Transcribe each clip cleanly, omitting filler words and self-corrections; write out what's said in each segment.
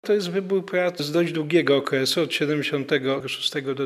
To jest wybór prac z dość długiego okresu, od 76 do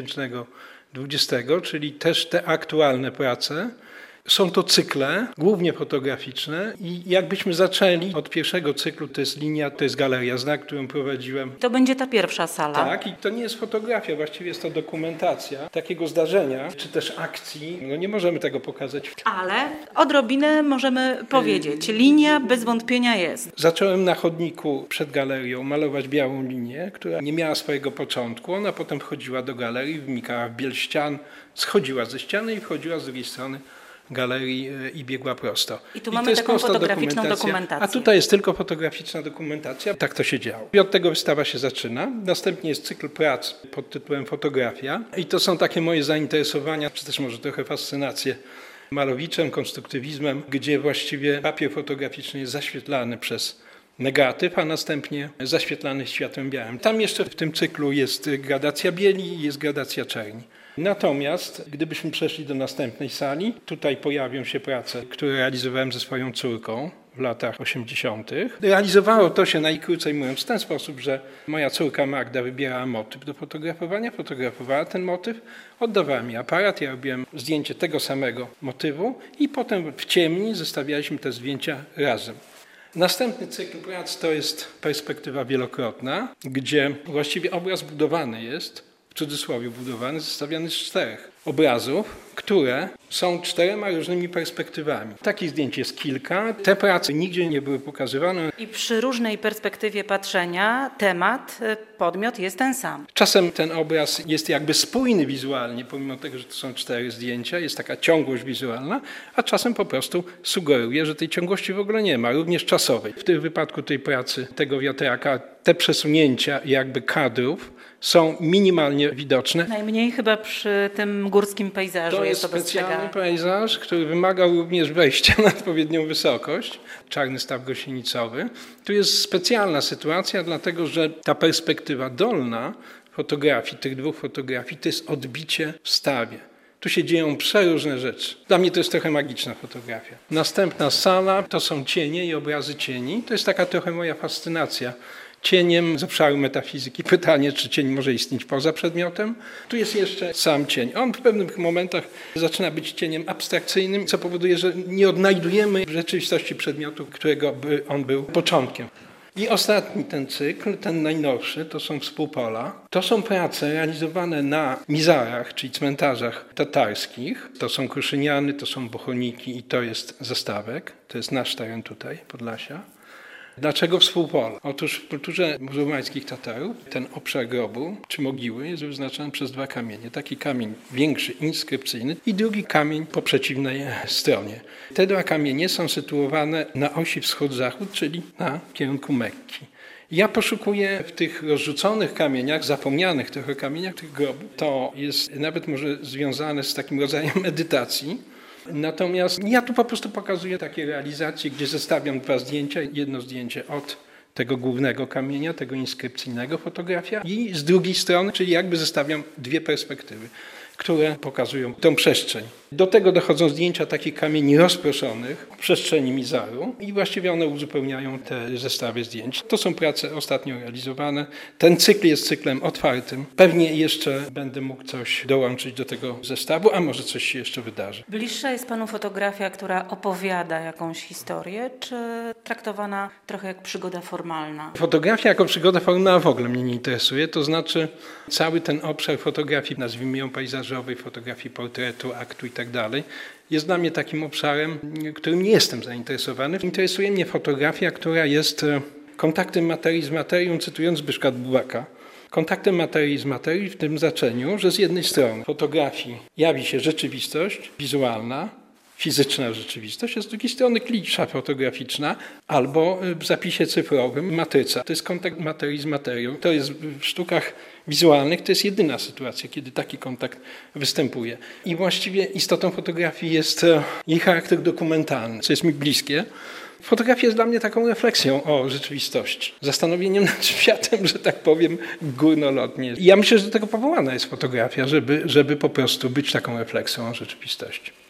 2020, czyli też te aktualne prace. Są to cykle, głównie fotograficzne i jakbyśmy zaczęli od pierwszego cyklu, to jest linia, to jest Galeria Znak, którą prowadziłem. To będzie ta pierwsza sala. Tak, i to nie jest fotografia, właściwie jest to dokumentacja takiego zdarzenia, czy też akcji. No nie możemy tego pokazać. Ale odrobinę możemy powiedzieć. Linia bez wątpienia jest. Zacząłem na chodniku przed galerią malować białą linię, która nie miała swojego początku. Ona potem wchodziła do galerii, wnikała w biel ścian, schodziła ze ściany i wchodziła z drugiej strony galerii i biegła prosto. I tu mamy taką fotograficzną dokumentację. A tutaj jest tylko fotograficzna dokumentacja. Tak to się działo. I od tego wystawa się zaczyna. Następnie jest cykl prac pod tytułem Fotografia. I to są takie moje zainteresowania, czy też może trochę fascynacje malowiczem, konstruktywizmem, gdzie właściwie papier fotograficzny jest zaświetlany przez negatyw, a następnie zaświetlany światłem białym. Tam jeszcze w tym cyklu jest gradacja bieli i jest gradacja czerni. Natomiast gdybyśmy przeszli do następnej sali, tutaj pojawią się prace, które realizowałem ze swoją córką w latach 80. Realizowało to się najkrócej mówiąc w ten sposób, że moja córka Magda wybierała motyw do fotografowania, fotografowała ten motyw, oddawała mi aparat, ja robiłem zdjęcie tego samego motywu i potem w ciemni zestawialiśmy te zdjęcia razem. Następny cykl prac to jest perspektywa wielokrotna, gdzie właściwie obraz budowany jest, w cudzysłowie budowany, zestawiany z 4 obrazów, które są 4 różnymi perspektywami. Takich zdjęć jest kilka. Te prace nigdzie nie były pokazywane. I przy różnej perspektywie patrzenia temat, podmiot jest ten sam. Czasem ten obraz jest jakby spójny wizualnie, pomimo tego, że to są 4 zdjęcia, jest taka ciągłość wizualna, a czasem po prostu sugeruje, że tej ciągłości w ogóle nie ma, również czasowej. W tym wypadku tej pracy, tego wiatraka, te przesunięcia jakby kadrów są minimalnie widoczne. Najmniej chyba przy tym górskim pejzażu to jest jest to specjalny pejzaż, który wymagał również wejścia na odpowiednią wysokość. Czarny staw gąsienicowy. Tu jest specjalna sytuacja, dlatego że ta perspektywa dolna fotografii, tych 2 fotografii, to jest odbicie w stawie. Tu się dzieją przeróżne rzeczy. Dla mnie to jest trochę magiczna fotografia. Następna sala to są cienie i obrazy cieni. To jest taka trochę moja fascynacja cieniem z obszaru metafizyki. Pytanie, czy cień może istnieć poza przedmiotem. Tu jest jeszcze sam cień. On w pewnych momentach zaczyna być cieniem abstrakcyjnym, co powoduje, że nie odnajdujemy w rzeczywistości przedmiotu, którego by on był początkiem. I ostatni ten cykl, ten najnowszy, to są współpola. To są prace realizowane na mizarach, czyli cmentarzach tatarskich. To są Kruszyniany, to są Bochoniki i to jest Zastawek. To jest nasz teren tutaj, Podlasia. Dlaczego współpola? Otóż w kulturze muzułmańskich Tatarów ten obszar grobu czy mogiły jest wyznaczony przez 2 kamienie. Taki kamień większy, inskrypcyjny i drugi kamień po przeciwnej stronie. Te 2 kamienie są sytuowane na osi wschód-zachód, czyli na kierunku Mekki. Ja poszukuję w tych rozrzuconych kamieniach, zapomnianych trochę kamieniach tych grobów. To jest nawet może związane z takim rodzajem medytacji. Natomiast ja tu po prostu pokazuję takie realizacje, gdzie zestawiam 2 zdjęcia. Jedno zdjęcie od tego głównego kamienia, tego inskrypcyjnego fotografia i z drugiej strony, czyli jakby zestawiam 2 perspektywy, które pokazują tą przestrzeń. Do tego dochodzą zdjęcia takich kamieni rozproszonych w przestrzeni mizaru i właściwie one uzupełniają te zestawy zdjęć. To są prace ostatnio realizowane. Ten cykl jest cyklem otwartym. Pewnie jeszcze będę mógł coś dołączyć do tego zestawu, a może coś się jeszcze wydarzy. Bliższa jest panu fotografia, która opowiada jakąś historię, czy traktowana trochę jak przygoda formalna? Fotografia jako przygoda formalna w ogóle mnie nie interesuje. To znaczy cały ten obszar fotografii, nazwijmy ją pejzażowej, fotografii portretu, aktu i tak dalej, jest dla mnie takim obszarem, którym nie jestem zainteresowany. Interesuje mnie fotografia, która jest kontaktem materii z materią, cytując Zbyszka Bubaka. Kontaktem materii z materią w tym znaczeniu, że z jednej strony fotografii jawi się rzeczywistość wizualna, fizyczna rzeczywistość, a z drugiej strony klisza fotograficzna albo w zapisie cyfrowym matryca. To jest kontakt materii z materią. To jest w sztukach wizualnych, to jest jedyna sytuacja, kiedy taki kontakt występuje. I właściwie istotą fotografii jest jej charakter dokumentalny, co jest mi bliskie. Fotografia jest dla mnie taką refleksją o rzeczywistości, zastanowieniem nad światem, że tak powiem, górnolotnie. I ja myślę, że do tego powołana jest fotografia, żeby po prostu być taką refleksją o rzeczywistości.